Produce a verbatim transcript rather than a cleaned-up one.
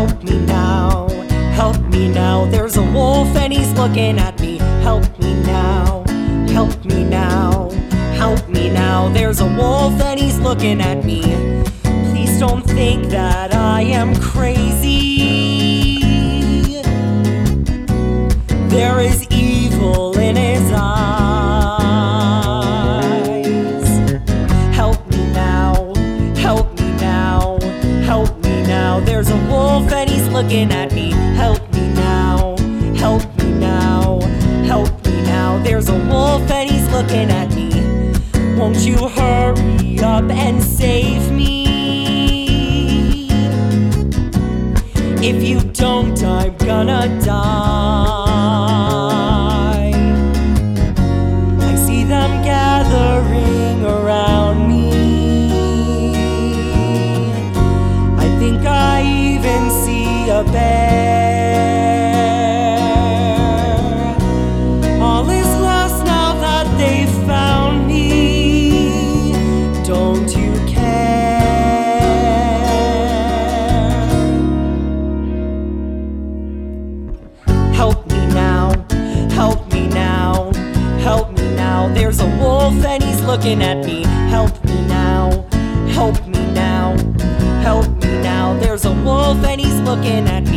help me now, help me now. There's a wolf and he's looking at me. Help me now, help me now, help me now. There's a wolf and he's looking at me. Please don't think that I am crazy. There is evil in his eyes. Help me now, help me now, help me now. There's a wolf and he's looking at me. Help me now, help me now, help me now. There's a wolf and he's looking at me. Won't you hurry up and save me? If you don't, I'm gonna die. I see them gathering around me. I think I even see a bear. All is lost now that they've found me. Don't you care? Help me now, help me now, help me now. There's a wolf and he's looking at me. Help me now, help me now, help me now. There's a wolf and he's looking at me.